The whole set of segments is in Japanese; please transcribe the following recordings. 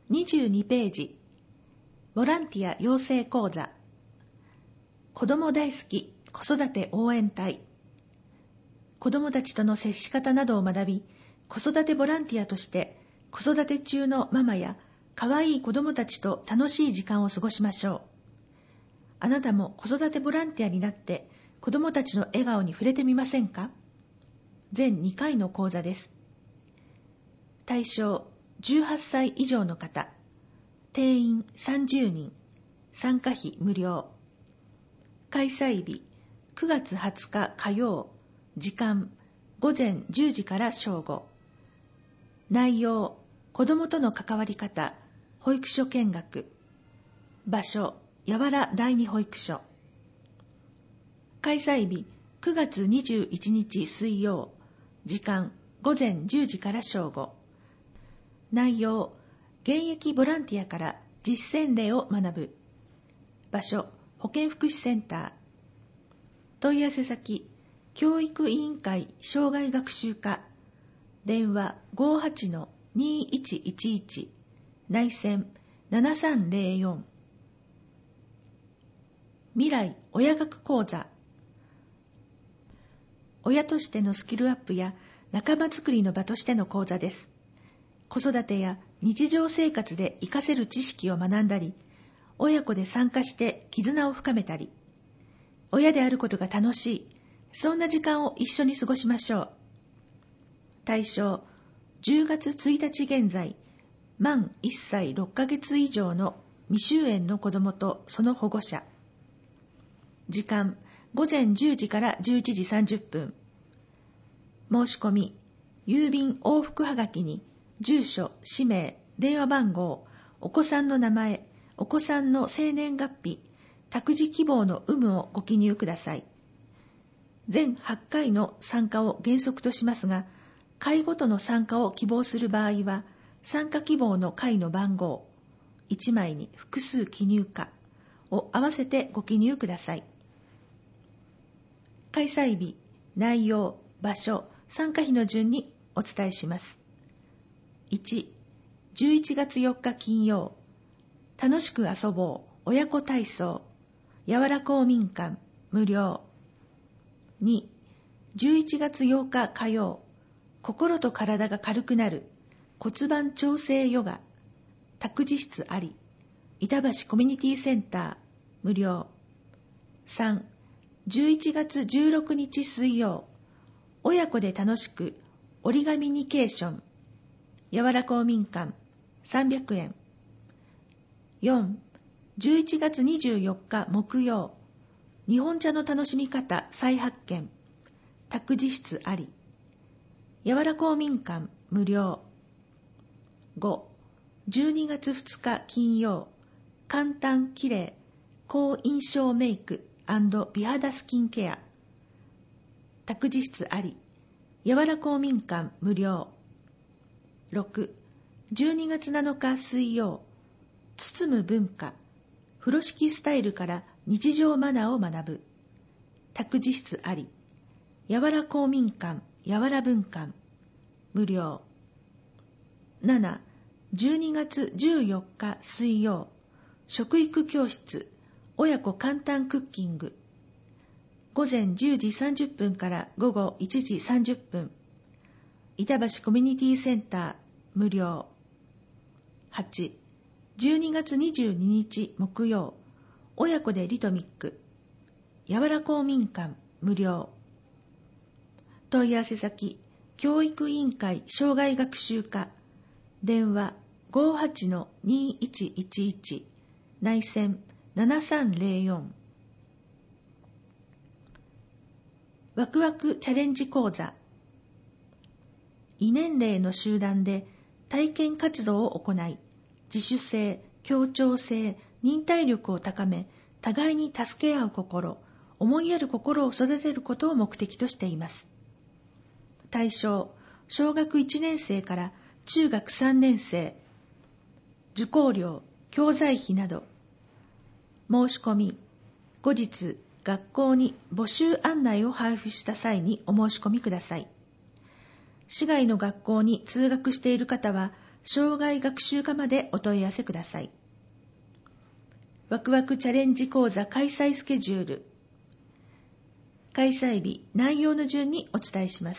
22ページ、ボランティア養成講座、子ども大好き子育て応援隊。子どもたちとの接し方などを学び、子育てボランティアとして子育て中のママや可愛い子どもたちと楽しい時間を過ごしましょう。あなたも子育てボランティアになって子どもたちの笑顔に触れてみませんか？全2回の講座です。対象18歳以上の方、定員30人、参加費無料。開催日9月20日火曜、時間午前10時から正午。内容、子どもとの関わり方、保育所見学。場所、やわら第二保育所。開催日9月21日水曜、時間午前10時から正午。内容、現役ボランティアから実践例を学ぶ。場所、保健福祉センター。問い合わせ先、教育委員会障害学習課。電話 58-2111 内線7304。未来親学講座。親としてのスキルアップや仲間づくりの場としての講座です。子育てや日常生活で活かせる知識を学んだり、親子で参加して絆を深めたり、親であることが楽しい、そんな時間を一緒に過ごしましょう。対象、10月1日現在、満1歳6ヶ月以上の未就園の子どもとその保護者。時間、午前10時から11時30分。申し込み、郵便往復はがきに、住所、氏名、電話番号、お子さんの名前、お子さんの生年月日、託児希望の有無をご記入ください。全8回の参加を原則としますが、回ごとの参加を希望する場合は、参加希望の回の番号、1枚に複数記入かを合わせてご記入ください。開催日、内容、場所、参加費の順にお伝えします。1、11月4日金曜、楽しく遊ぼう親子体操、やわら公民館無料。2、11月8日火曜、心と体が軽くなる骨盤調整ヨガ、託児室あり、板橋コミュニティセンター無料。3、11月16日水曜、親子で楽しく折り紙ニケーション、やわら公民館300円。4、11月24日木曜、日本茶の楽しみ方再発見、託児室あり、やわら公民館無料。5、12月2日金曜、簡単きれい高印象メイク&美肌スキンケア、託児室あり、やわら公民館無料。6、12月7日水曜、包む文化、風呂敷スタイルから日常マナーを学ぶ、託児室あり、やわら公民館やわら文館無料。7、12月14日水曜、食育教室親子簡単クッキング、午前10時30分から午後1時30分、板橋コミュニティセンター無料。8、12月22日木曜、親子でリトミック、やわら公民館無料。問い合わせ先、教育委員会障害学習課、電話 58-2111 内線7304。ワクワクチャレンジ講座。異年齢の集団で体験活動を行い、自主性、協調性、忍耐力を高め、互いに助け合う心、思いやる心を育てることを目的としています。対象、小学1年生から中学3年生、受講料、教材費など。申し込み、後日学校に募集案内を配布した際にお申し込みください。市外の学校に通学している方は、 障害学習課までお問い合わせください。ワクワクチャレンジ講座開催スケジュール。開催日、内容の順にお伝えします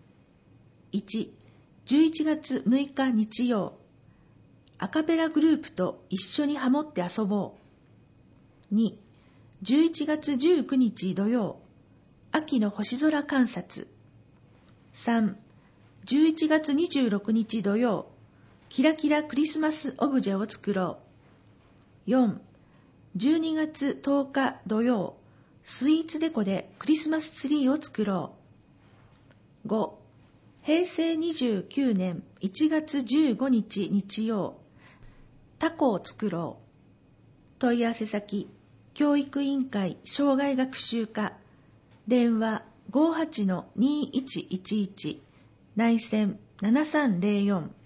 。1、11月6日日曜、アカペラグループと一緒にハモって遊ぼう。2、11月19日土曜、秋の星空観察。3、11月26日土曜、キラキラクリスマスオブジェを作ろう。4、12月10日土曜、スイーツデコでクリスマスツリーを作ろう。5、平成29年1月15日日曜、タコを作ろう。問い合わせ先、教育委員会障害学習課、電話 58-2111 内線7304